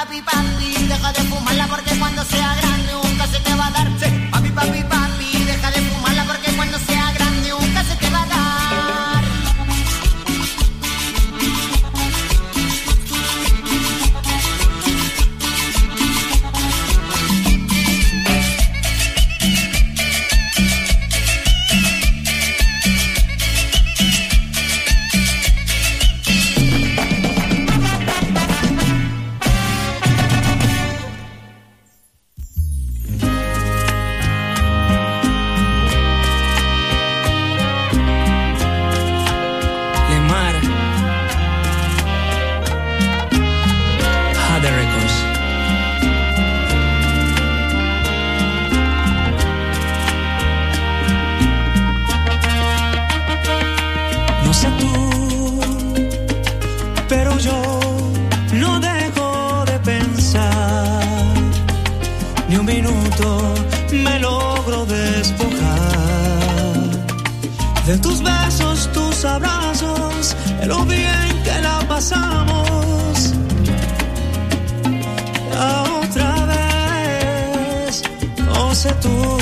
papi, papi, deja de fumarla porque cuando sea grande nunca se te va a dar. Sí. Papi, papi, papi, deja de fumarla porque cuando sea grande nunca se te va a dar. Me logro despojar de tus besos, tus abrazos, de lo bien que la pasamos. Otra vez, no sé tú,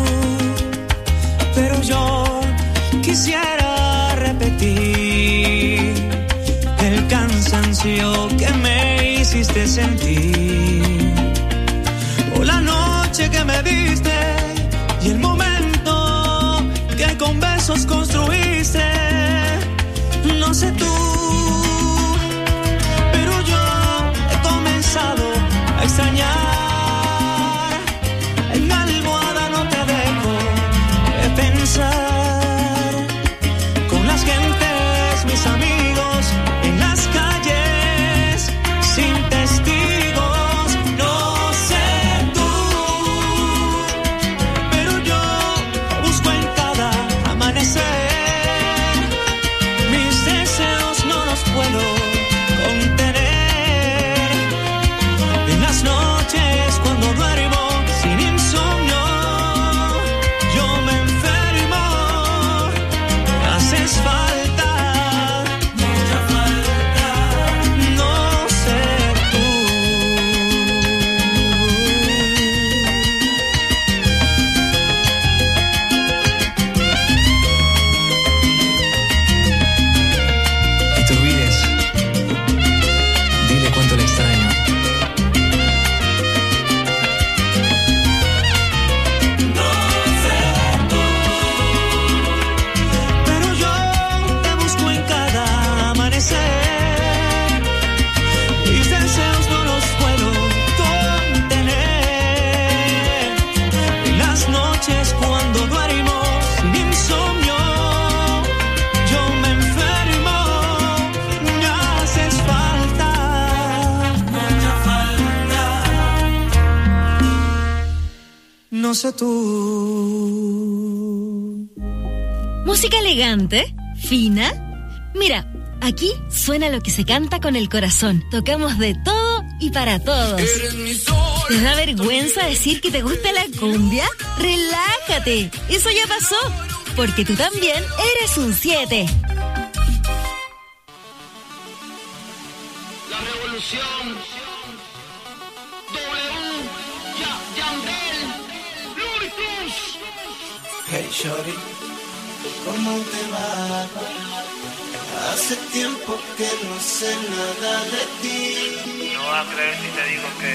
pero yo quisiera repetir el cansancio que me hiciste sentir. O la noche que me diste y el momento que con besos construiste. No sé tú, pero yo he comenzado a extrañar. En la almohada no te dejo de pensar. Con las gentes, mis amigos, en las calles, sin testigos. No sé tú. Música elegante, fina. Mira, aquí suena lo que se canta con el corazón. Tocamos de todo y para todos. ¿Te da vergüenza decir que te gusta la cumbia? Relájate, eso ya pasó, porque tú también eres un 7. La revolución. Hey shorty, ¿cómo te va? Hace tiempo que no sé nada de ti. No vas a creer si te digo que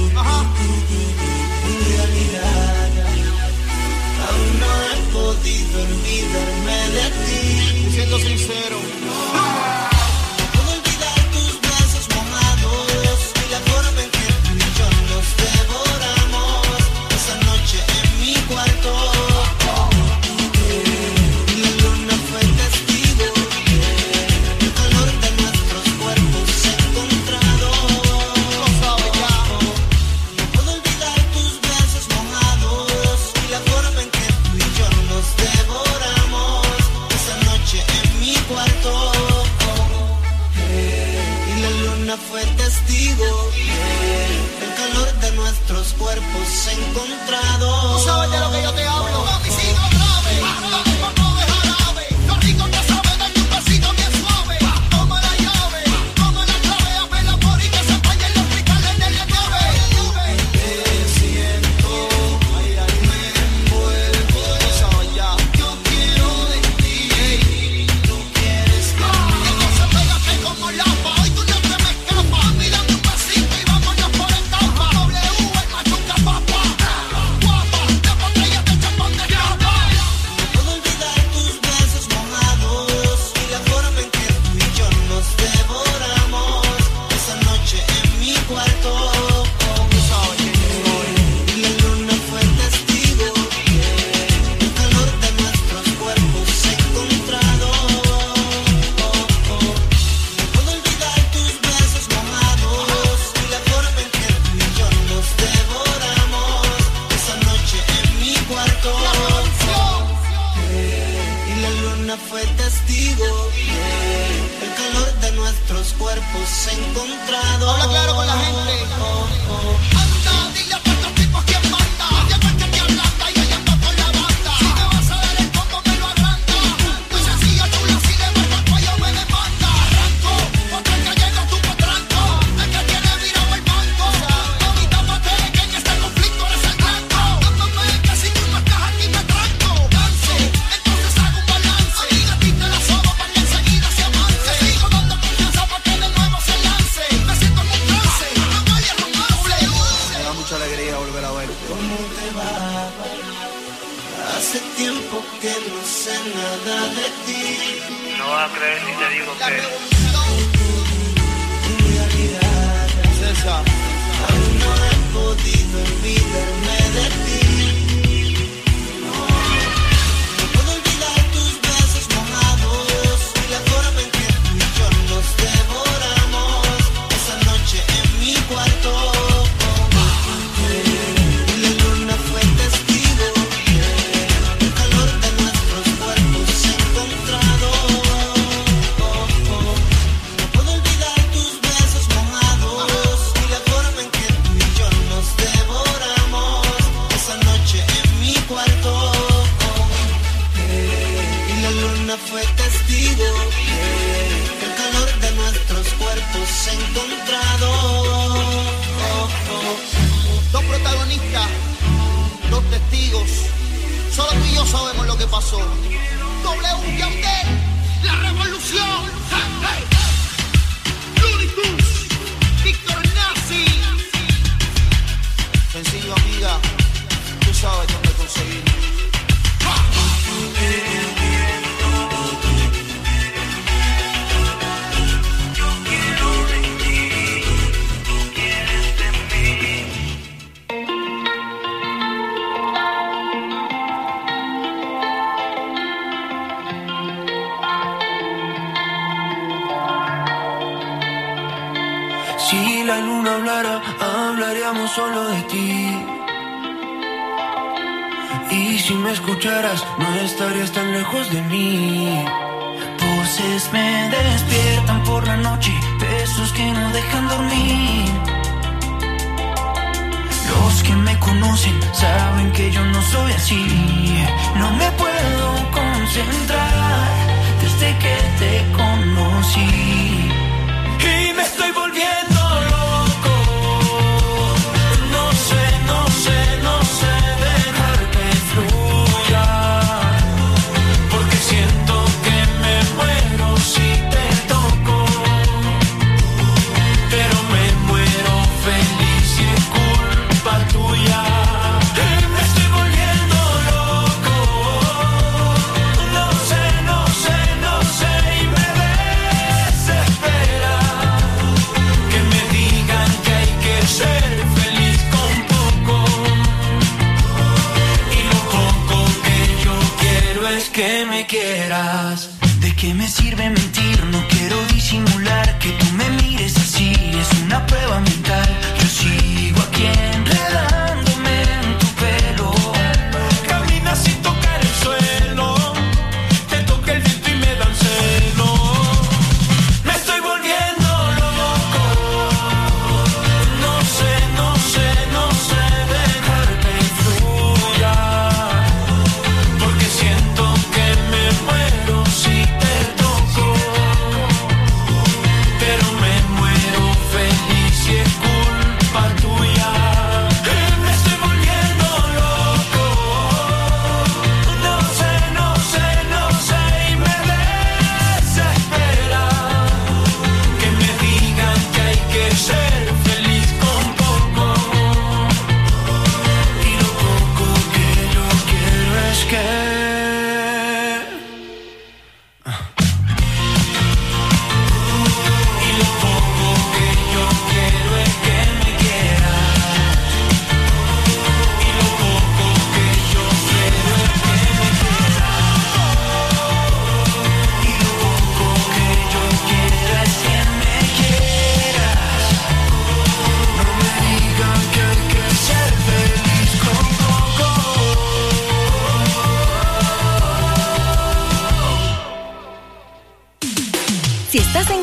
en realidad aún no he podido olvidarme de ti. Siendo sincero, no puedo olvidar tus besos mojados y la forma en que tú y yo nos devoramos esa noche en mi cuarto. Fue testigo, el calor de nuestros cuerpos encontrados. ¿Tú sabes de lo que yo te hablo? Mami, si no grave, no dejar ave. Lo rico que sabe, dame un pasito bien suave. Toma la llave, toma la clave, hazme el amor y que se vayan los cristales en el encontrado. Habla claro con la gente. Anda, dile a todos estos tipos quién manda. Ya ves que te ablanda y ella anda con la banda. Si me vas a dar el combo me lo agranda. Muy sencilla, chula, si le vas al cuello me demanda. Arranco, otro que llega tu potranco. El que tiene virado el banco. Mami, tápate que en este conflicto eres el blanco. Dándome que si tú no estás aquí me tranco. Dance, entonces hago un balance. Amiga, a ti te la sobo para que enseguida se avance. Sigo dando confianza para que de nuevo se lance. Me siento en un trance, no vaya a romance. Me da mucha alegría volver a verte. ¿Cómo te va? Hace tiempo que no sé nada de ti. No vas a creer si te digo La que revolución. En realidad, César, aún no he podido olvidarme de ti. No puedo olvidar tus besos mojados y la forma en que tú y yo nos devoramos esa noche en mi cuarto. Y la luna fue testigo, el calor de nuestros cuerpos encontrado. No puedo olvidar tus besos mojados y la forma en que tú y yo nos devoramos esa noche en mi cuarto. Y la luna fue testigo, el calor de nuestros cuerpos encontrado. Dos protagonistas, dos testigos. Solo tú y yo sabemos lo que pasó. W Yandel, la revolución. Hey, hey. Looney Tunes, Víctor Nazi. Sencillo, amiga. Tú sabes dónde conseguirlo. Si la luna hablara, hablaríamos solo de ti. Y si me escucharas, no estarías tan lejos de mí. Voces me despiertan por la noche, besos que no dejan dormir. Los que me conocen saben que yo no soy así. No me puedo concentrar desde que te conocí. Y me estoy volviendo loco. No sé dejar que fluya. Porque siento que me muero si te toco. Pero me muero feliz y es culpa tuya. Y me estoy volviendo loco. No sé y me desespera que me digan que hay que ser feliz con poco. Y lo poco que yo quiero es que me quieras. ¿De qué me sirve mentir? No quiero disimular. Que tú me mires así es una prueba mental. Yo sigo aquí enredándome en tu pelo. Camina sin tocar el suelo. Te toca el viento y me dan celo. Me estoy volviendo loco. No sé dejar que fluya. Porque siento que me muero si te toco.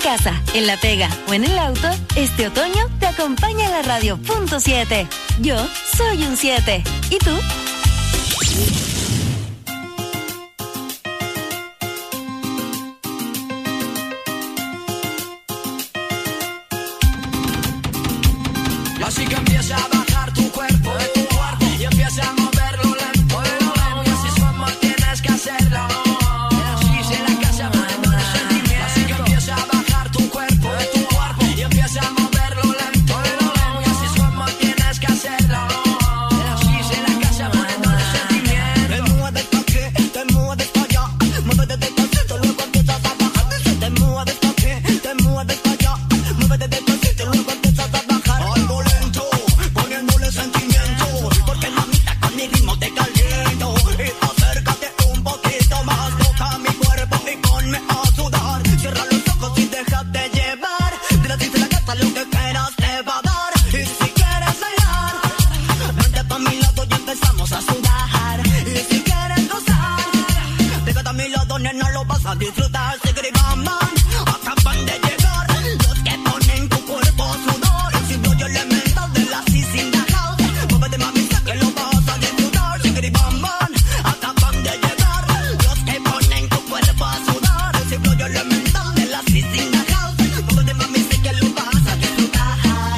casa, en la pega o en el auto, este otoño te acompaña la radio Punto 7. Yo soy un 7. ¿Y tú? Así que empieza a bajar tu cuerpo de tu cuerpo y empieza a moverlo lento, y así es como tienes que hacerlo. Así se la casa moviendo el sentimiento. Así que empieza a bajar tu cuerpo de tu cuerpo y empieza a moverlo lento, y así es como tienes que hacerlo. Así se la casa moviendo el sentimiento. Te mueves pa' aquí, te mueves pa' allá, muévete despacito, luego empiezas a bajar. Te mueves pa' aquí, te mueves pa' allá, muévete despacito, luego empiezas a bajar. Algo lento, poniéndole sentimiento, porque mamita con mi ritmo te caliento. Y acércate un poquito más, toca mi cuerpo y ponme a sudar. Cierra los ojos y déjate llevar, dile así se la casa lo que quieras te va a dar. Y si quieres bailar, vente pa' mi lado y empezamos a sudar. Y si quieres gozar, déjate a mi lado, nena, lo vas a disfrutar. Sigribaman, acaban de llegar los que ponen tu cuerpo a sudar. Y si doy elementos de la CC in the house, muévete mami, sé que lo vas a disfrutar. Sigribaman, acaban de llegar los que ponen tu cuerpo a sudar. Y si doy elementos de la CC in the house, muévete mami, sé que lo vas a disfrutar.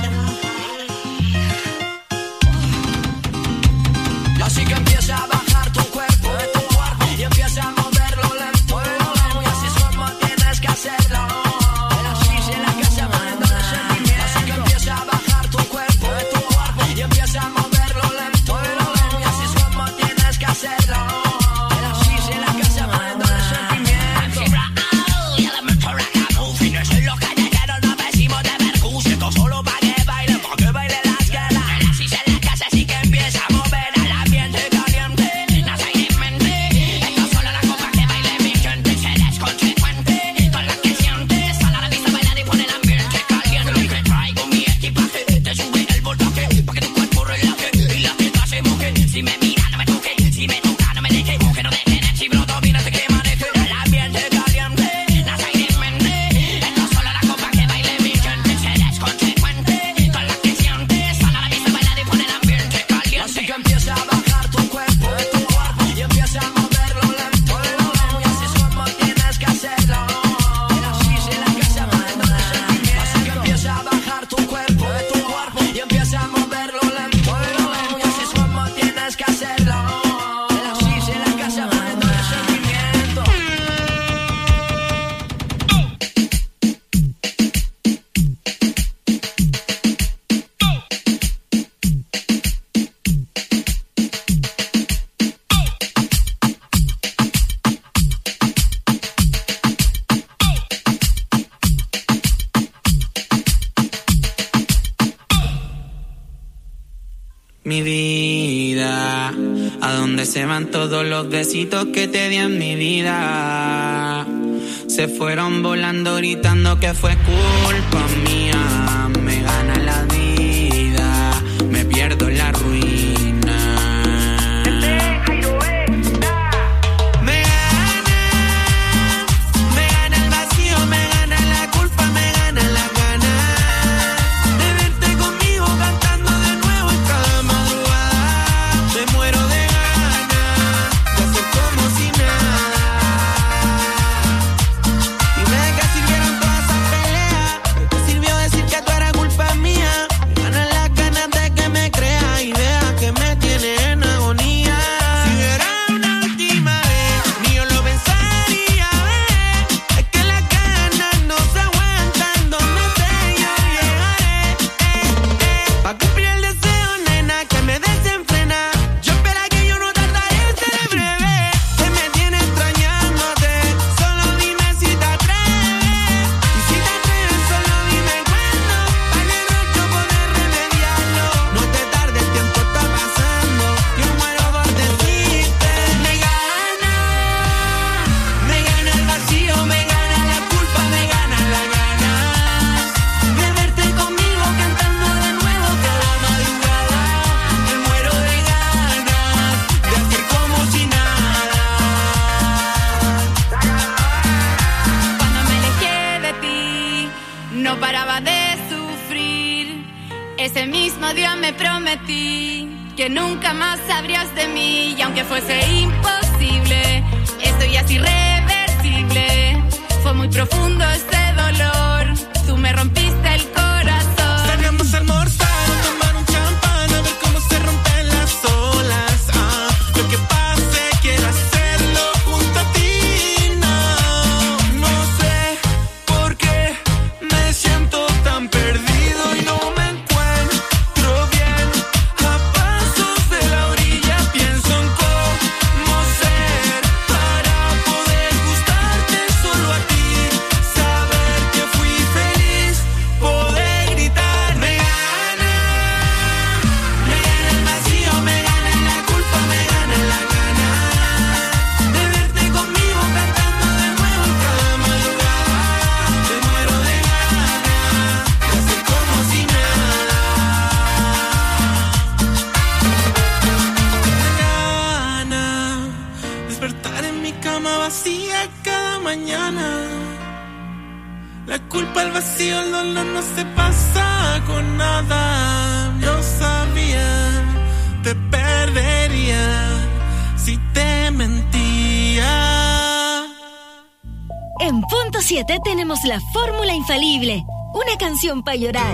Así que empieza a bajar tu cuerpo de tu cuerpo y empieza a moverlo lento, y así es como tienes que hacerlo. Así se la casa moviendo el sentimiento. Así que empieza a bajar tu cuerpo de tu cuerpo y empieza a moverlo lento, y así es como tienes que hacerlo. Así se la casa moviendo el sentimiento. Y elemento regalo, fines en los callejeros, no decimos de Mercurio. Esto solo pa' que baile las ganas. Así se la casa, así que empieza a mover al ambiente caliente. Nace ahí en mente, esto solo la copa que baile mi gente. Serás consecuente con lo que sientes. Sal a la pista, bailar y pon el ambiente caliente. Lo que traigo mi equipaje, te sube el voltaje, pa' que tu cuerpo relaje y la fiesta se moje. Si me mira, no me toque, si me toca, no me deje, que no dejen el chibro, domínate que maneje. El ambiente caliente, nace ahí en mente, esto solo la copa que baile mi gente. Serás consecuente con lo que sientes. Sal a la pista, bailar y pon el ambiente caliente. Así que empieza a bajar tu cuerpo de tu cuerpo y empieza a moverlo lento, y así es como tienes que hacerlo. Así se la casa moviendo el sentimiento. Así que empieza a bajar tu cuerpo de tu cuerpo y empieza a moverlo lento, y así es como tienes que hacerlo. Así se la casa moviendo el sentimiento. Mi vida, ¿a dónde se van todos los besitos que te di en mi vida? Se fueron volando gritando que fue culpa mía. Me gana la vida, me pierdo en la ruina. Me gana el vacío, me gana la culpa, me gana la gana de verte conmigo cantando de nuevo en cada madrugada. Me muero de ganas de hacer como si nada. Dime de qué sirvieron todas esas peleas, de qué sirvió Ese mismo día me prometí que nunca más sabrías de mí. Y aunque fuese imposible, esto ya es irreversible. Fue muy profundo este dolor. Tú me rompiste el corazón. Salgamos a almorzar o tomar un champán, a ver cómo se rompen las olas. Lo que pase, quiero hacerlo junto a ti. No sé por qué me siento tan perdido y no me encuentro bien. A pasos de la orilla pienso en cómo ser para poder gustarte solo a ti. Saber que fui feliz, poder gritar. Me gana el vacío, me gana la culpa, me gana la gana de verte conmigo cantando de nuevo en cada madrugada. Te muero de ganas de hacer como si nada. Me gana despertar en mi cama vacía cada mañana. La culpa, el vacío, el dolor no se pasa con nada. Yo sabía, te perdería si te mentía. En Punto 7 tenemos la fórmula infalible. Una canción para llorar.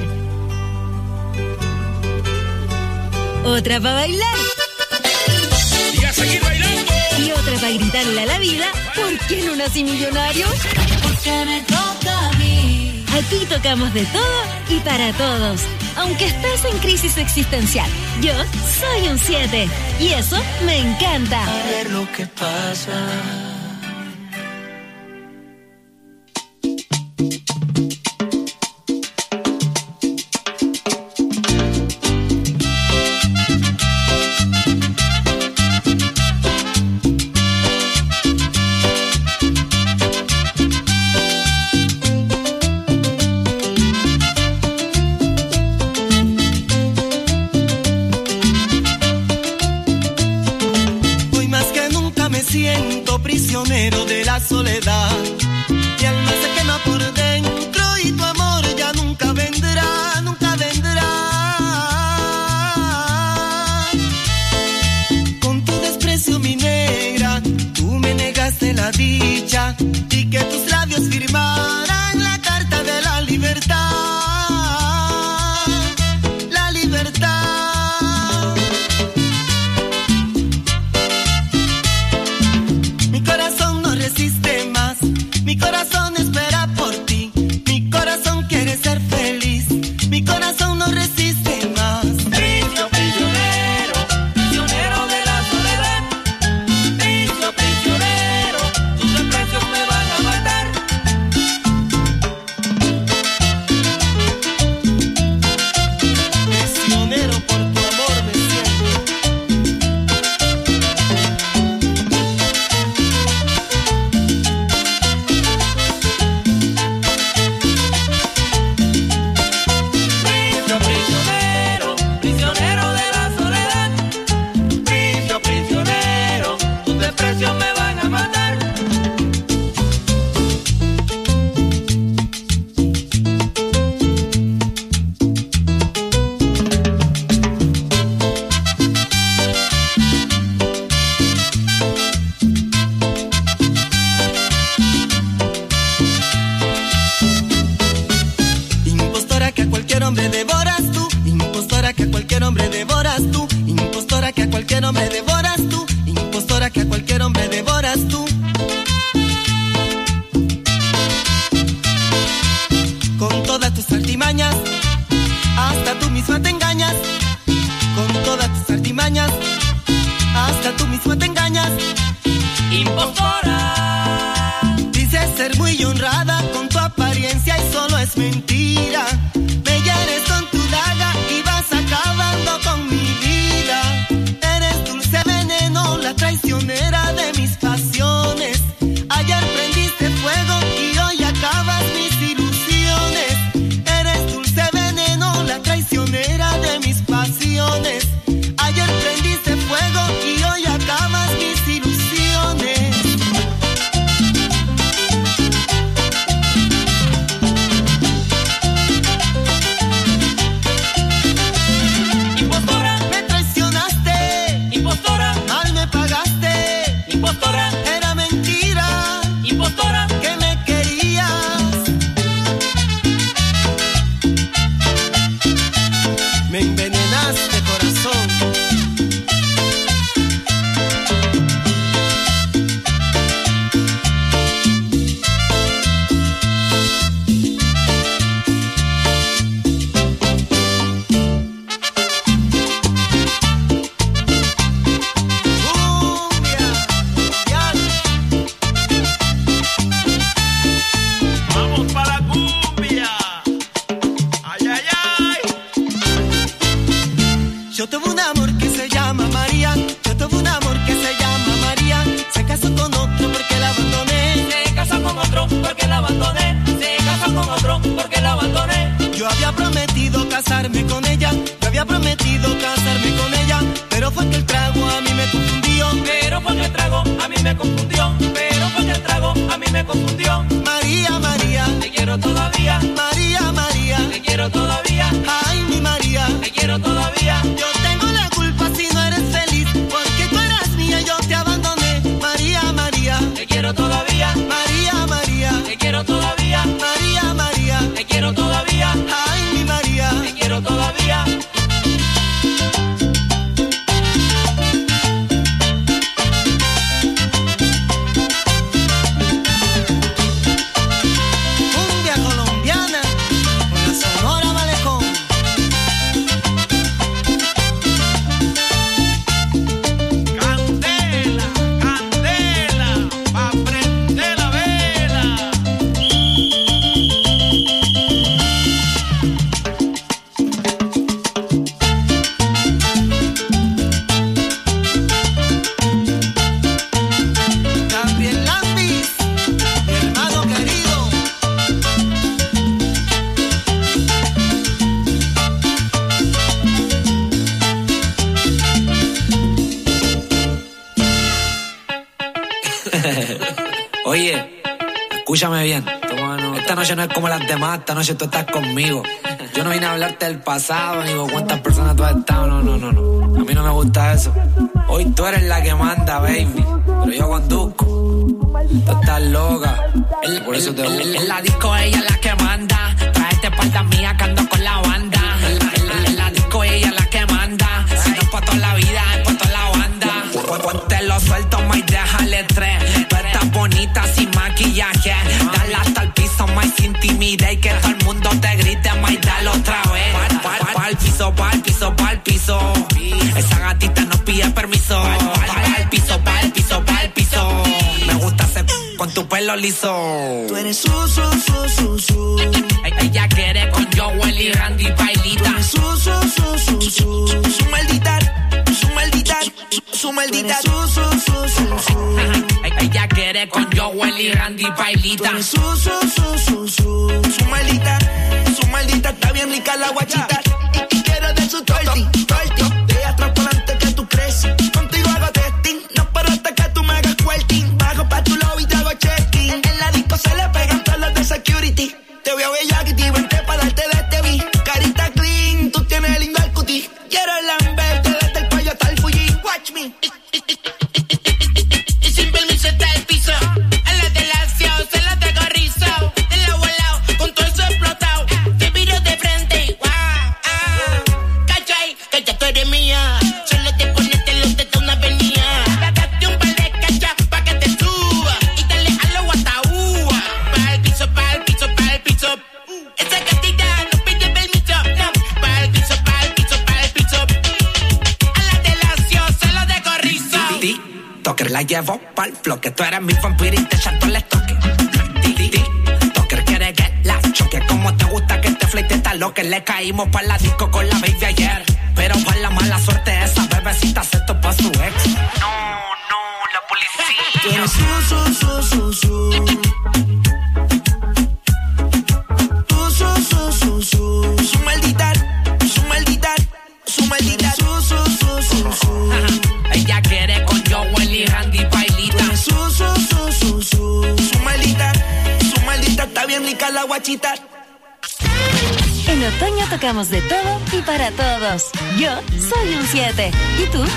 Otra para bailar. Y a seguir bailando. Y otra para gritarle a la vida. ¿Por qué no nací millonario? Porque me toca a mí. Aquí tocamos de todo y para todos. Aunque estés en crisis existencial, yo soy un 7. Y eso me encanta. A ver lo que pasa. Hoy más que nunca me siento prisionero de la soledad. Mi alma se quema por dentro y tu amor ya nunca vendrá, nunca vendrá. Con tu desprecio, mi negra, tú me negaste la dicha y que tus labios firmaran la carta de la libertad. La libertad. Mi corazón no resiste más, mi corazón espera por ti, mi corazón quiere ser feliz, mi corazón no resiste más. Prisionero, prisionero de la soledad. Prisionero, tus desprecios me van a matar. Prisionero por tu amor me siento. Prisionero, prisionero de la soledad. Prisionero, tus desprecios me van a matar. Impostora que a cualquier hombre devoras tú, impostora que a cualquier hombre devoras tú, impostora que a cualquier hombre devoras tú, impostora que a cualquier hombre devoras tú. Con todas tus artimañas, hasta tú misma te engañas. Con todas tus artimañas, hasta tú misma te engañas. Impostora. Dices ser muy honrada con tu apariencia y solo es mentira. Me hieres con tu daga y vas acabando con mi vida. Eres dulce veneno, la traicionera de mis pasiones. Ayer prendiste fuego y hoy acabas mis ilusiones. Eres dulce veneno, la traicionera de mis pasiones. Ayer prendiste fuego y hoy acabas mis ilusiones. prometido casarme con ella. Yo había prometido casarme con ella. Pero fue que el trago a mí me confundió. Pero fue que el trago a mí me confundió. Pero fue que el trago a mí me confundió. María, María, te quiero todavía. María, María, te quiero todavía. Ay, mi María, te quiero todavía. Yo tengo la culpa si no eres feliz, porque tú eras mía y yo te abandoné. María, María, te quiero todavía. María, María, te quiero todavía. María, María, te quiero todavía. Ay, mi María, te quiero todavía. cumbia colombiana con la Sonora Malecón. Candela, candela, pa' prender la vela. Gabriel Lambis, mi hermano querido. Oye, escúchame bien. Esta noche no es como las demás, esta noche tú estás conmigo. Yo no vine a hablarte del pasado, ni con cuántas personas tú has estado, no. A mí no me gusta eso. Hoy tú eres la que manda, baby, pero yo conduzco. Tú estás loca, por eso te busco. En la disco ella es la que manda. Traete espalda mía que ando con la banda. En la disco ella es la que manda. Si no es pa' toda la vida, es pa' toda la banda. Ponte lo suelto, más déjale tres. Tú estás bonita sin maquillaje. Dale hasta el piso, más sin timidez. Y que todo el mundo te grite, más dale otra vez. Pa'l piso, pa'l piso, pa'l piso. Esa gatita no pide permiso. Pa'l piso, pa'l piso, pa'l piso. Me gusta hacer con tu pelo liso. Tú eres Ella quiere con Joel y Randy Bailita. su maldita, Ella quiere con Joel y Randy Bailita. su maldita, está bien rica la guachita. Y quiero de su torti, de atrás para adelante que tú crees. Contigo hago testing, no paro hasta que tú me hagas quilting. Bajo pa' tu lobby y te hago checking. En la disco se le pegan todos los de security. Te veo bella que te vente para darte de este beat. Carita clean, tú tienes lindo el cutie. Quiero lamberte desde el cuello hasta el Fuji. Watch me. Y sin permiso está el piso. A la delación se la tengo rizado. De lado a lado, con todo eso explotado. Te miro de frente, cachai, que ya tú eres mía. Solo te ponete los dedos una avenida. Date un par de cachas pa' que te suba. Y dale a la guataúa. Pa'l piso, pa'l piso, pa'l piso. Esa gatita no pide permiso, no. Pa'l piso, pa'l piso, pa'l piso. A la delación se lo dejo rizado. Toker la llevo pa'l floque. Tú eres mi vampiro y te echa todo el estoque. Toker quiere que la choque. Como te gusta que te flete esta loca. Le caímos pa' la disco con la baby ayer. Pero para la mala suerte esa bebecita se topa su ex. No, la policía. Tú eres su maldita. Ella quiere con Joel y Randy Bailita. Su maldita, está bien rica la guachita. En otoño tocamos de todo y para todos. Yo soy un 7. ¿Y tú?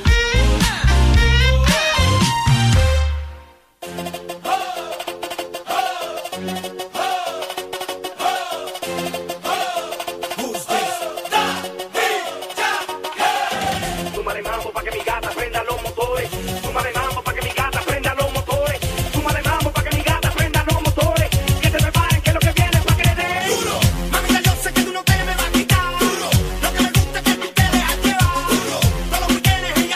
Súmale mambo pa' que mi gata prenda los motores. Súmale mambo pa' que mi gata prenda los motores. Súmale mambo pa' que mi gata prenda los motores. Que se preparen que lo que viene es pa' que le den duro. Mami, ya yo sé que tú no te me vas a quitar. Duro. Lo que me gusta es que tú te dejas llevar. Duro. Todos los weekendes en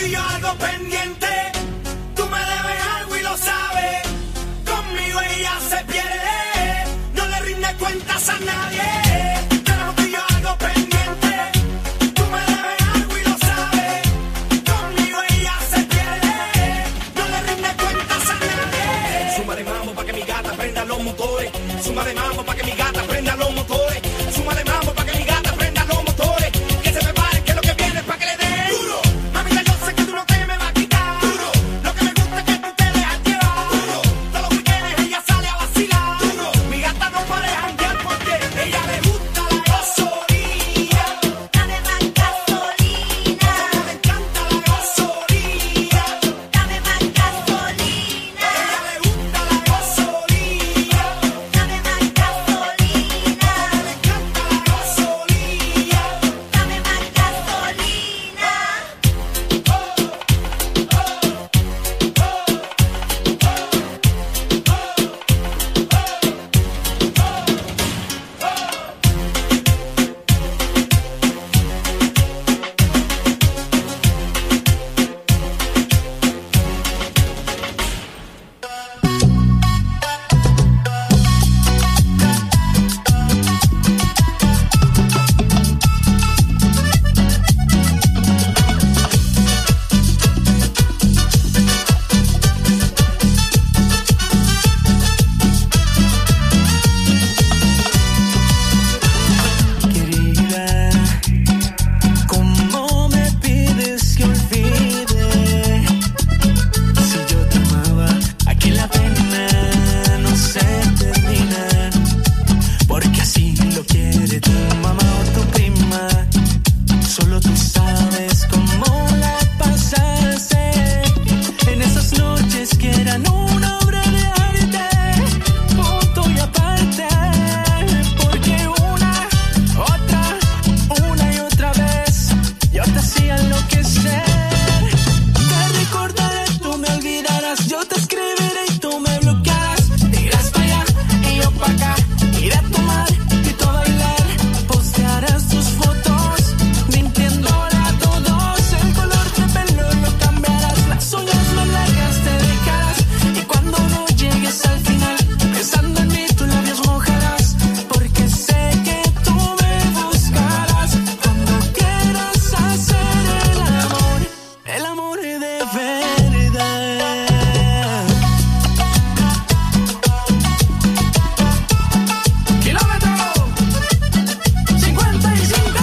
y yo algo pendiente. Tú me debes algo y lo sabes. Conmigo ella se pierde. No le rinde cuentas a nadie. Tenemos tú y yo algo pendiente. Tú me debes algo y lo sabes. Conmigo ella se pierde. No le rinde cuentas a nadie. Suma de mambo pa' que mi gata prenda los motores. Suma de mambo pa' que mi gata prenda los motores. Suma de mambo pa' que mi gata prenda los motores. Que se prepare que lo que viene es pa' que le dé duro. Mamita, yo sé que tú no te me vas a quitar duro. Lo que me gusta es que tú te dejas llevar duro. Todos los weekends ella sale a vacilar duro. Mi gata no para de janguear porque ella le gusta la gasolina. Dame más gasolina. Me encanta la gasolina. Dame más gasolina. Ella le gusta la gasolina. Dame más gasolina. Me encanta la gasolina. Dame más gasolina. Querida, ¿cómo me pides que olvide? Si yo te amaba, aquí la pena no se termina. Porque así lo quiere tu mamá o tu prima. Solo tú sabes cómo la pasaste en esas noches que eran una obra de arte, punto y aparte. Porque una y otra vez yo te hacía enloquecer. Te recordaré, tú me olvidarás. Yo te escribiré y tú me bloquearás. Irás para allá y yo para acá. Iré a tomar y tú a bailar. Postearás tus fotos mintiéndole a todos. El color de pelo lo cambiarás. Las uñas más largas te dejarás. Y cuando no llegues al final, pensando en mí tus labios mojarás. Porque sé que tú me buscarás. Cuando quieras hacer el amor de verdad. Kilómetro 55.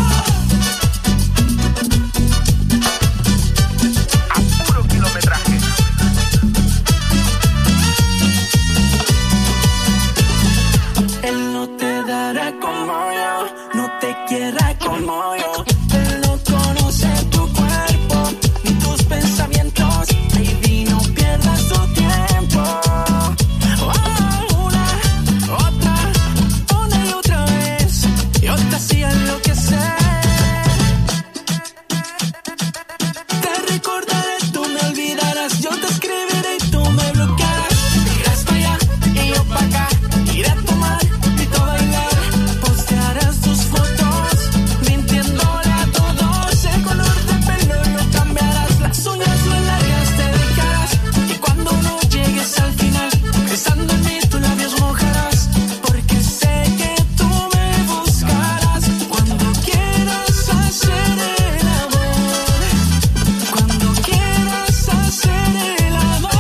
A puro kilometraje. Él no te dará como yo, no te quiera como yo. Él no conoce tu cuerpo ni tus pensamientos. Baby, no pierdas tu tiempo. Una y otra vez yo te hacía enloquecer. Te recordaré, tú me olvidarás. Yo te escribiré y tú me bloquearás. Irás para allá y yo para acá. Iré a tomar y tú a bailar. Postearás tus fotos mintiéndole a todos. El color de pelo lo cambiarás. Las uñas más largas te dejarás. Y cuando no llegues al final, pensando en mí tus labios mojarás. Porque sé que tú me buscarás. Cuando quieras hacer el amor. Cuando quieras hacer el amor.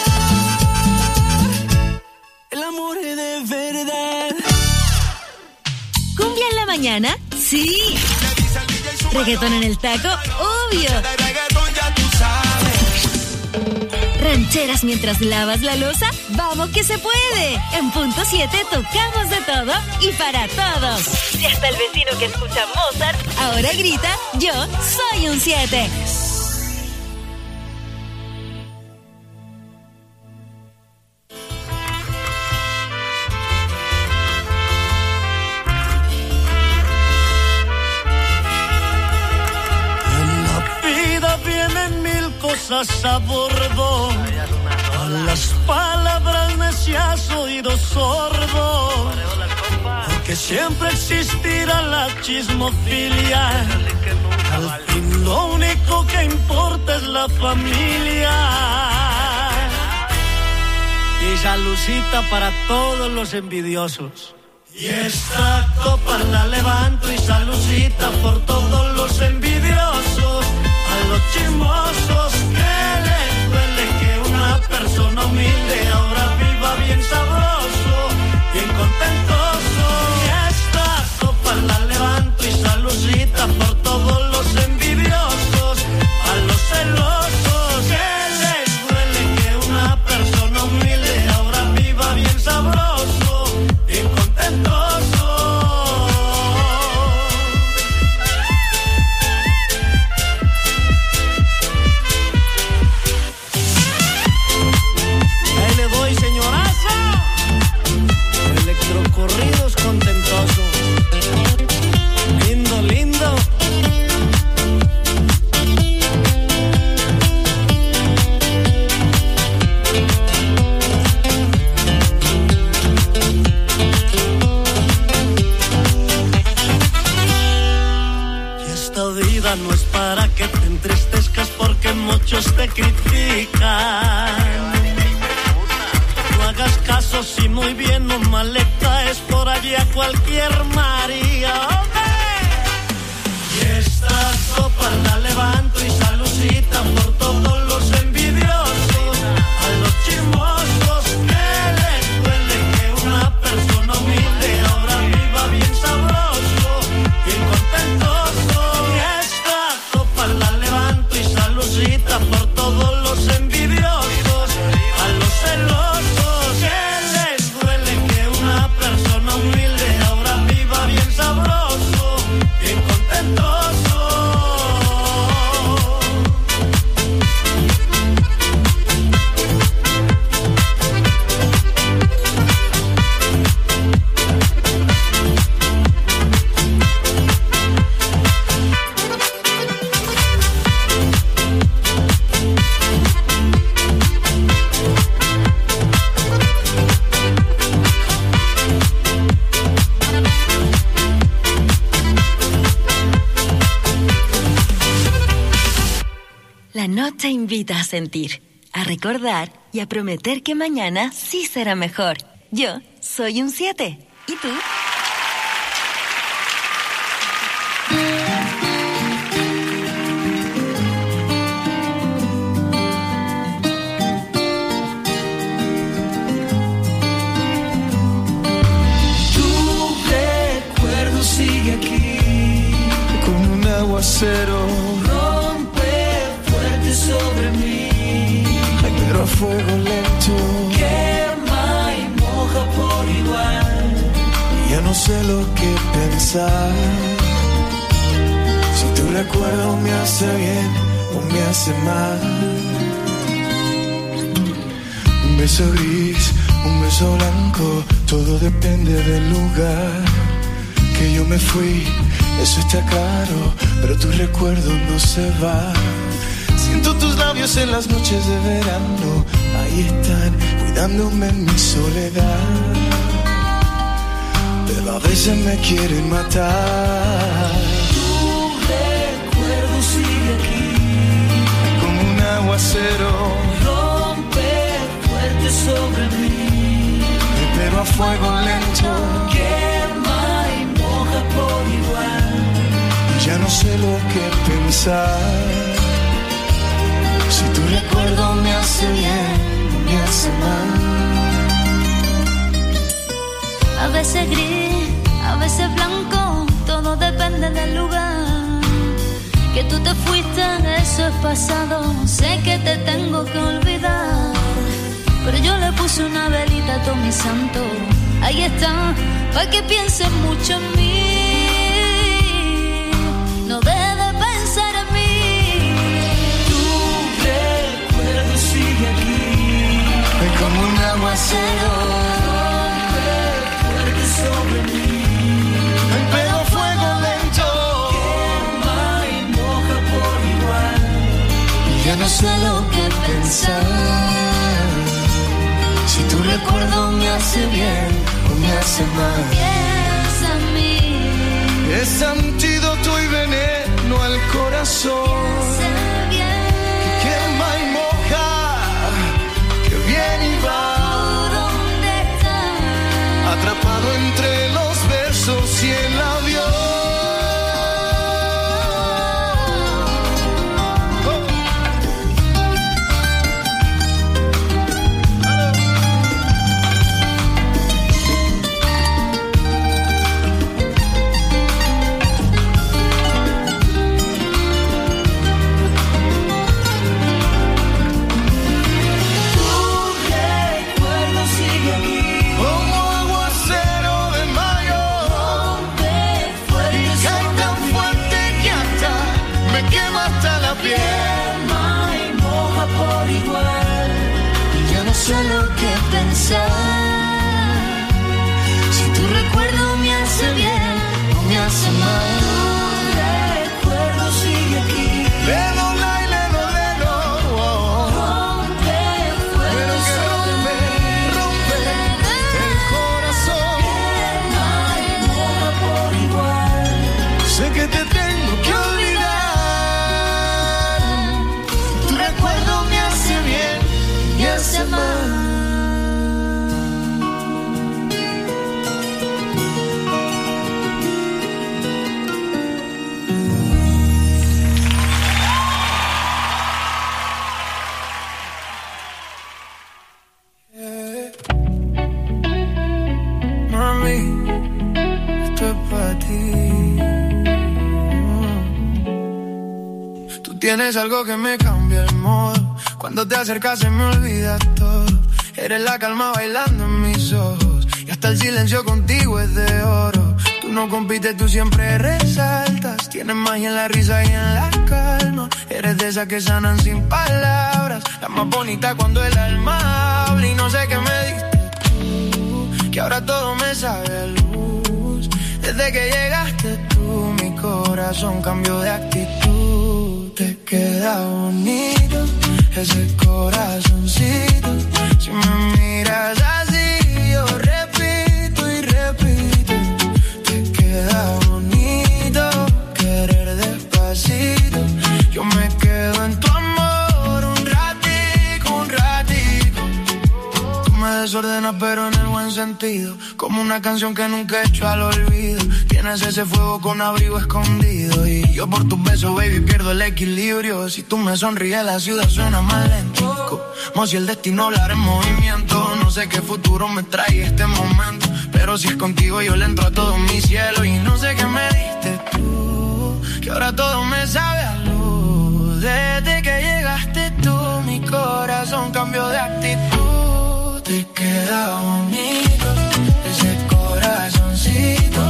El amor es de verdad. ¿Cumbia en la mañana? Sí. ¿Reggaetón en el taco? Obvio. ¿Rancheras mientras lavas la loza? ¡Vamos que se puede! En punto 7 tocamos de todo y para todos. Si hasta el vecino que escucha Mozart ahora grita, yo soy un 7. En la vida vienen mil cosas a bordo. A las palabras necias oído sordo. Porque siempre existirá la chismofilia. Al fin lo único que importa es la la familia. Y saludcita para todos los envidiosos. Y esta copa la levanto y saludcita por todos los envidiosos. A los chismosos que les duele que una persona humilde ahora viva bien sabroso, bien contentoso. Y esta copa la levanto y saludcita por todos los envidiosos. A los celosos que les duele que una persona humilde ahora viva bien sabroso, bien contentoso. Ahí le doy, señoraza. Electrocorridos contentosos. Lindo, lindo. Vida no es para que te entristezcas porque muchos te critican. No hagas caso si muy bien o mal le caes por allí a cualquier María. Y esta copa la levanto y saludcita por todos los envidiosos. A los chismosos que les duele que una persona humilde ahora viva bien sabroso, bien contentoso. La levanto y saludcita por todos los envidiosos. A los celosos que les duele que una persona humilde ahora viva bien sabroso, bien contentoso. La noche invita a sentir, a recordar y a prometer que mañana sí será mejor. Yo soy un 7. ¿Y tú? Tu recuerdo sigue aquí como un aguacero. Sobre mí, ay, pero a fuego lento, quema y moja por igual. Y ya no sé lo que pensar. Si tu recuerdo me hace bien o me hace mal. Un beso gris, un beso blanco, todo depende del lugar. Que yo me fui, eso está claro, pero tu recuerdo no se va. Siento tus labios en las noches de verano, ahí están, cuidándome en mi soledad. Pero a veces me quieren matar. Tu recuerdo sigue aquí como un aguacero. Rompe fuerte sobre mí, pero a fuego lento, quema y moja por igual. Y ya no sé lo que pensar. Si tu recuerdo me hace bien, me hace mal. A veces gris, a veces blanco, todo depende del lugar. Que tú te fuiste, eso es pasado, sé que te tengo que olvidar. Pero yo le puse una velita a todo mi santo, ahí está, pa' que pienses mucho en mí. No dejes de pensar en mí. Sigue aquí, como un aguacero, fuerte sobre mí, pero a fuego lento, quema y moja por igual. Y ya no sé lo que pensar. Si tu recuerdo me hace bien o me hace mal. Piensa en mí. Es antídoto y veneno al corazón. Piensa bien. Que sé lo que pensar. Si tu recuerdo me hace bien o me hace mal, tu recuerdo sigue aquí. Que te tengo que olvidar. Tu recuerdo me hace bien y hace mal. Mami, esto es para ti. Tienes algo que me cambia el modo. Cuando te acercas se me olvida todo. Eres la calma bailando en mis ojos. Y hasta el silencio contigo es de oro. Tú no compites, tú siempre resaltas. Tienes magia en la risa y en la calma. Eres de esas que sanan sin palabras. La más bonita cuando el alma habla. Y no sé qué me diste tú, que ahora todo me sabe a luz. Desde que llegaste tú, mi corazón cambió de actitud. Te queda bonito ese corazoncito. Si me miras así, yo repito y repito. Te queda bonito querer despacito. Yo me quedo en tu amor un ratico, un ratico. Tú me desordenas pero en el buen sentido. Como una canción que nunca he hecho al olvido. Tienes ese fuego con abrigo escondido. Y yo por tus besos, baby, pierdo el equilibrio. Si tú me sonríes, la ciudad suena más lento. Como si el destino hablara en movimiento. No sé qué futuro me trae este momento, pero si es contigo yo le entro a todo mi cielo. Y no sé qué me diste tú, que ahora todo me sabe a luz. Desde que llegaste tú, mi corazón cambió de actitud. Te queda bonito ese corazoncito.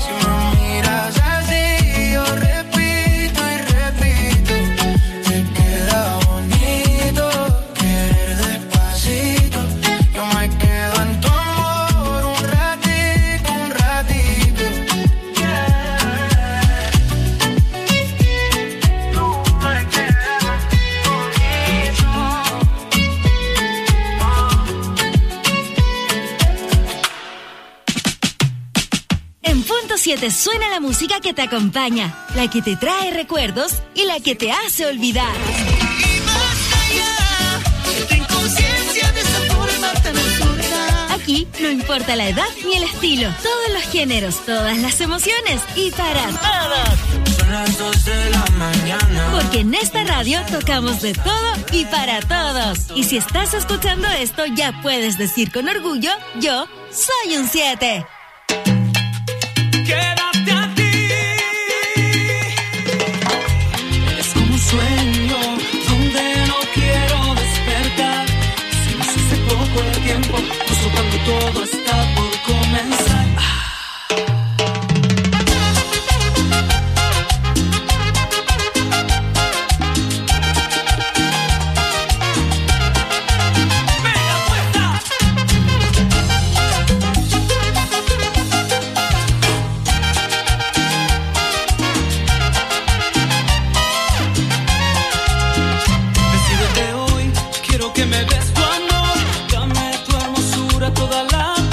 Suena la música que te acompaña, la que te trae recuerdos y la que te hace olvidar. Y más allá, tu inconsciencia de esa forma tan absurda. Aquí no importa la edad ni el estilo, todos los géneros, todas las emociones y para todos. Son las 2 de la mañana. Porque en esta radio tocamos de todo y para todos. Y si estás escuchando esto, ya puedes decir con orgullo, yo soy un 7. Quédate a ti. Es como un sueño donde no quiero despertar. Si no hace poco el tiempo, justo cuando todo está por comenzar. Que me des tu amor, dame tu hermosura, toda la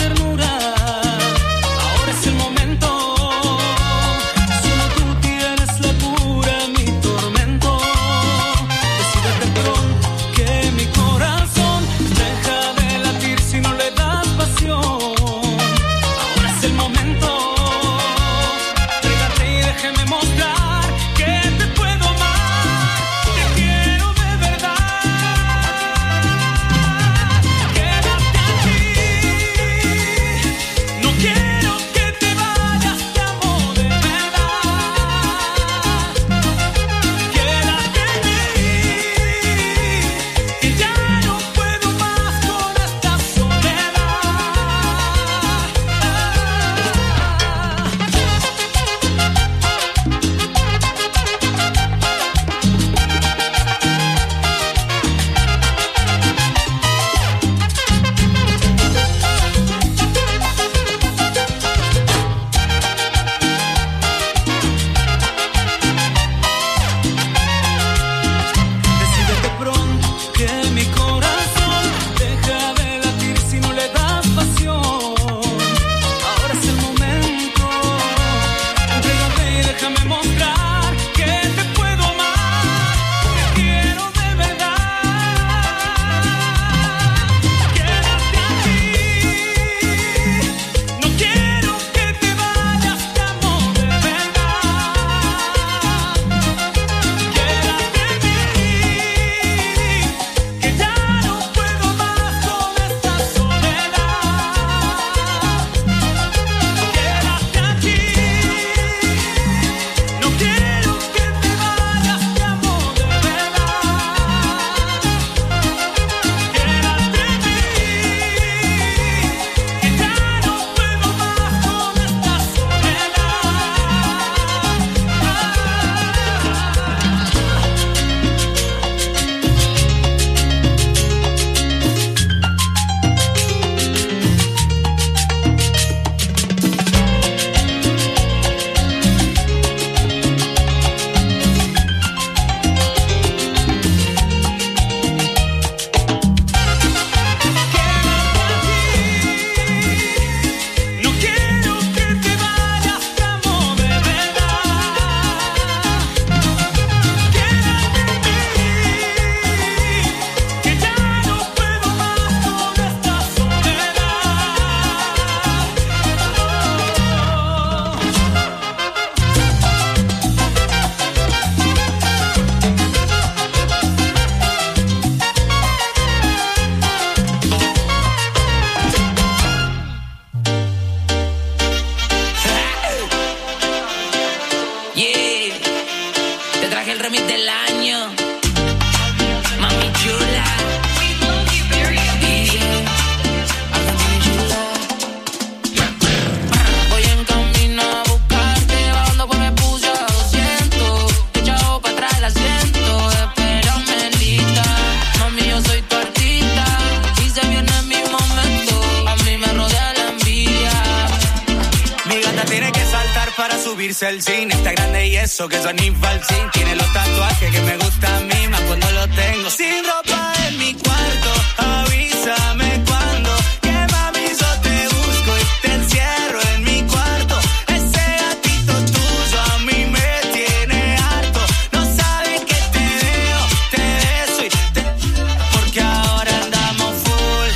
irse al cine, está grande y eso, que son infalsín. Tiene los tatuajes que me gustan a mí, más cuando lo tengo sin ropa en mi cuarto. Avísame cuando, que mami yo te busco y te encierro en mi cuarto. Ese gatito tuyo a mí me tiene harto. No sabes que te veo, te beso y te... Porque ahora andamos full,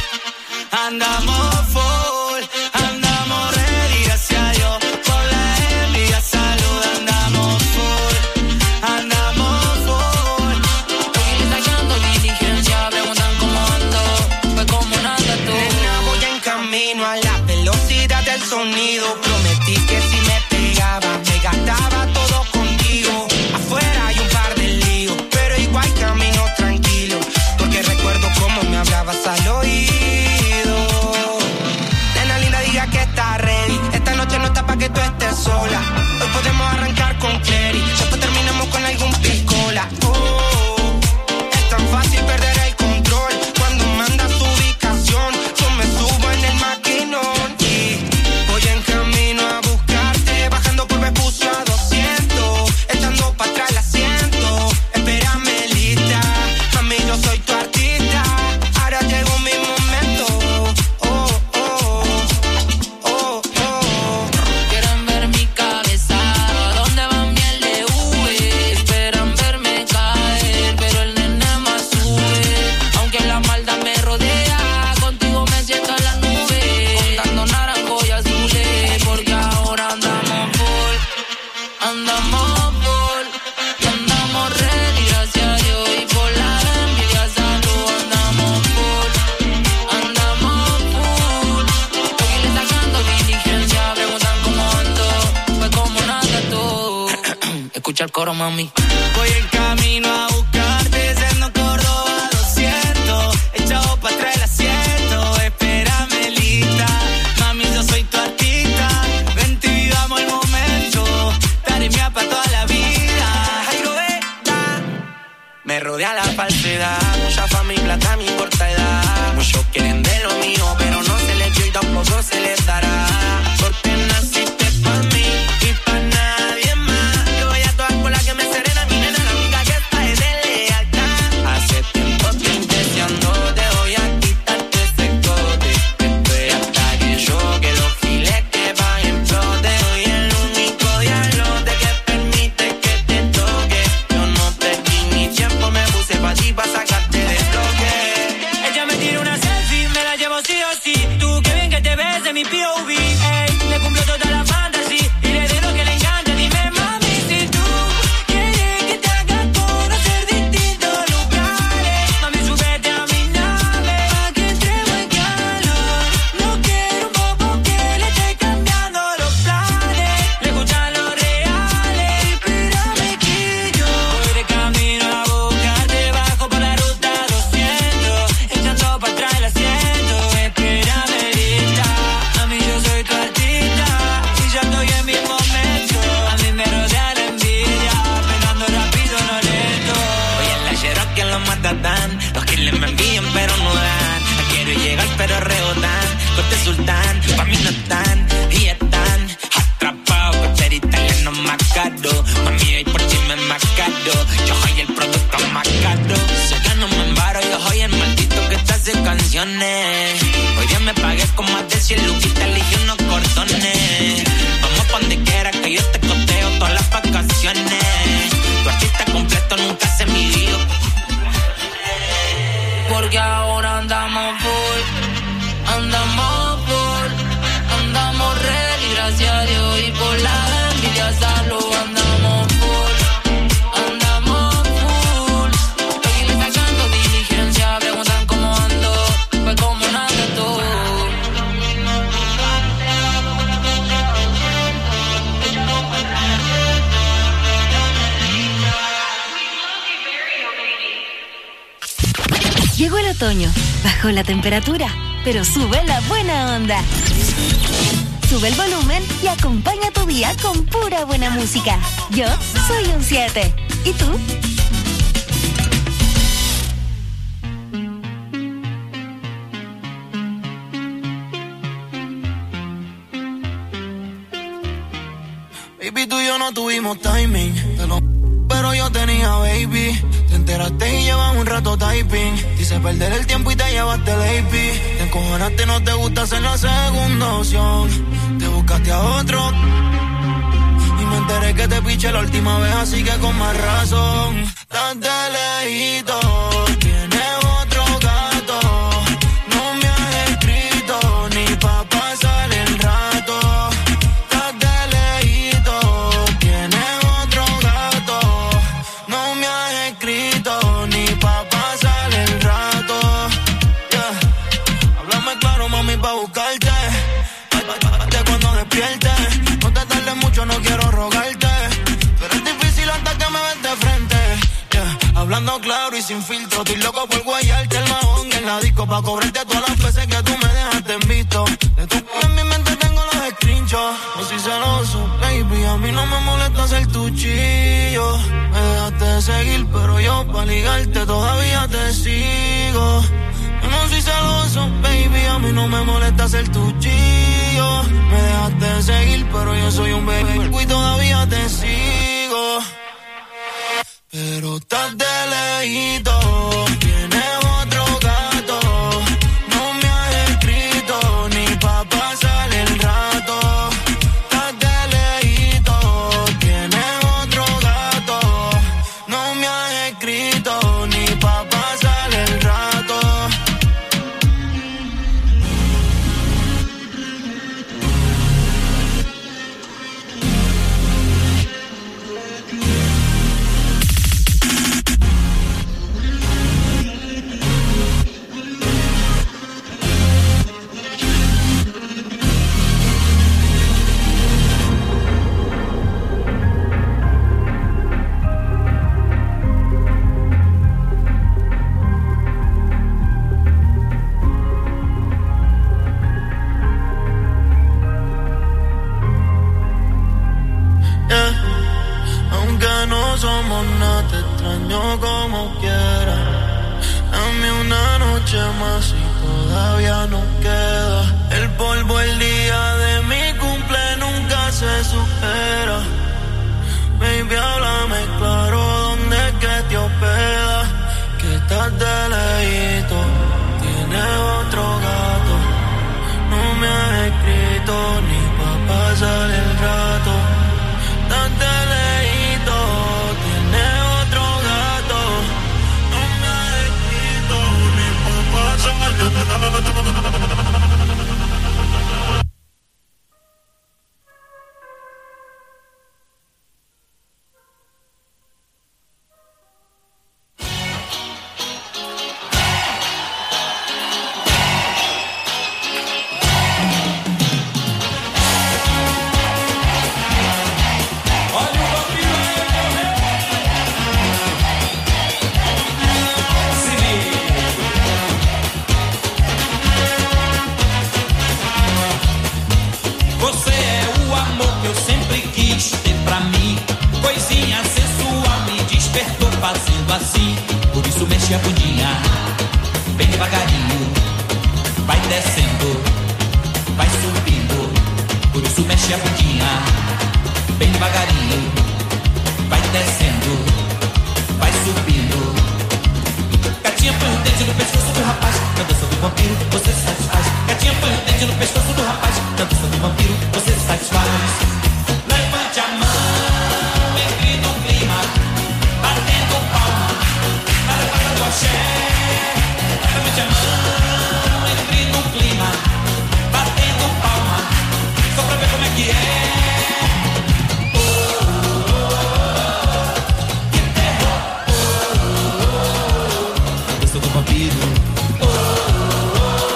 andamos full, andamos ready, gracias a Dios. Por la envidia, salud, andamos full, andamos full. Estoy sacando diligencia, preguntan cómo ando, pues como nada tú. Nena, voy en camino a la velocidad del sonido. Prometí que si me pegaba, me gastaba todo contigo. Afuera hay un par de líos, pero igual camino tranquilo, porque recuerdo cómo me hablabas al oído. Nena linda, diga que está ready. Esta noche no está pa' que tú estés sola. Hoy podemos arrancar con Clary, después terminamos con algún piscola. Oh, es tan fácil perder el control cuando mandas tu ubicación. Yo me subo en el maquinón y voy en camino a buscarte, bajando por Vespucio a 200, echando pa' atrás el asiento. Espérame lista, mami, yo soy tu artista. Ahora llegó mi momento. Oh, oh, oh, oh. Quieren ver mi cabeza, ¿dónde van bien de V? Esperan verme caer, pero el nene más sube. Aunque la maldad me rodea, contigo me siento en la nube, contando naranjo y azules, porque ahora andamos full, andamos full, y andamos ready, gracias a Dios, y por la envidia, salud, andamos full, andamos full. Estoy sacando diligencia, preguntan cómo ando, pues como nada tú. Escucha el coro, mami. Voy en camino a buscarte, siendo Córdoba 200, echado pa' atrás el asiento. Espérame lista, mami, yo soy tu artista. Vente y vivamos el momento, daré mía pa' toda la vida. Jairo Vega. Me rodea la falsedad, mucha fama y plata, me importa edad. Muchos quieren de lo mío, pero no se les dio y tampoco se les dará. Porque naciste pa' mí y pa' nadie más. Yo voy a todas por la que me serena, mi nena, la única que está es de lealtad. Hace tiempo estoy deseando, te voy a quitarte ese cote. Estoy hasta que yo, que los giles que paguen flote. Soy el único diablote que permite que te toque. Yo no perdí mi tiempo, me puse pa' ti pa' sacarte de bloque. Ella me tira una selfie, me la llevo sí o sí. Tú, qué bien que te ves en mi POV. Ey, le cumplo toda la fantasy y le doy lo que le encanta. Dime, mami, si tú quieres que te haga conocer distintos lugares. Mami, súbete a mi nave pa' que entremos en calor. No quiero un bobo que le esté cambiando los planes. Le escuchan los reales, espérame que yo voy de camino a buscarte, bajo por la ruta 200, echando pa' atrás el asiento. Espérame lista, mami, yo soy tu artista y ya estoy en mi momento. A mí me rodea la envidia, pegando rápido, no lento. Hoy en la Cherokee que los matatán, los que me envían pero no dan. No quiero llegar pero rebotan, corte sultán, pa' mí no están y están atrapados con ser italiano más caro. Mami, hoy por ti me más caro, yo soy el producto más caro. Sé que no me embaro, yo soy el maldito que te hace canciones. Hoy día me pagué con más de 100 luquitas, elegí unos cordones. Vamos pa' donde quiera que yo te costeo todas las vacaciones. Tu artista completo nunca se midió. Porque ahora andamos full, andamos full, andamos ready, gracias a Dios, y por la envidia, salud, andamos full, andamos full. Estoy sacando diligencia, preguntan cómo ando, pues como nada tú. Llegó el otoño, bajó la temperatura, pero sube la buena onda. Sube el volumen y acompaña tu día con pura buena música. Yo soy un 7. ¿Y tú? Baby, tú y yo yo no tuvimos timing. Pero yo tenía baby. Te enteraste y llevas un rato typing. Dice perder el tiempo y te llevaste el AP. Te encojonaste, no te gusta ser la segunda opción. Te buscaste a otro. Y me enteré que te piché la última vez, así que con más razón. Estás de lejito. Tienes otro gato. No me has escrito ni pa' pasar el rato. Estás de lejito. Tienes otro gato. No me has escrito ni pa' pasar el rato. Yeah. Háblame claro, mami, pa' buscarte. De cuando despiertes. No te tardes mucho, no quiero rogarte. Pero es difícil hasta que me ves de frente. Yeah. Hablando claro y sin filtro. Estoy loco por guayarte el mahón en la disco. Pa' cobrarte todas las veces que tú me dejaste en visto. De tu en mi mente tengo los screenshots. No soy celoso, baby. A mí no me molesta ser tu chillo. Me dejaste de seguir, pero yo pa' ligarte todavía te sigo. Yo no soy celoso, baby. A mí no me molesta ser tu chillo. Me dejaste de seguir, pero yo soy un baby y todavía te sigo. Pero estás de lejito. Tienes otro gato. No me has escrito ni pa' pasar el rato. Estás de lejito. Tienes otro gato. No me has escrito ni pa' pasar el rato. No somos nada, te extraño como quiera. Dame una noche más y todavía no queda. El polvo el día de mi cumple nunca se supera. Baby, háblame claro, ¿dónde es que te hospedas? Que estás de lejito, tienes otro gato. No me has escrito ni pa' pasar el rato. Estás de lejito, tienes otro gato. No me has escrito ni pa' pasar el rato. Fazendo assim, por isso mexe a bundinha, bem devagarinho, vai descendo, vai subindo, por isso mexe a bundinha, bem devagarinho, vai descendo, vai subindo. Gatinha põe o dente no pescoço do rapaz, na dança do vampiro você se satisfaz. Gatinha põe o dente no pescoço do rapaz, na dança do vampiro você se satisfaz. Levante a mão, entre no clima, batendo palma, para a pata do axé. Levante a mão, entre no clima, batendo palma, só pra ver como é que é. Que terror, dança do vampiro.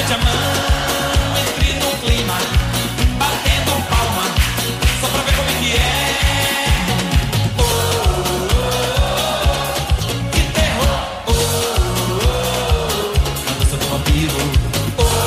chamando.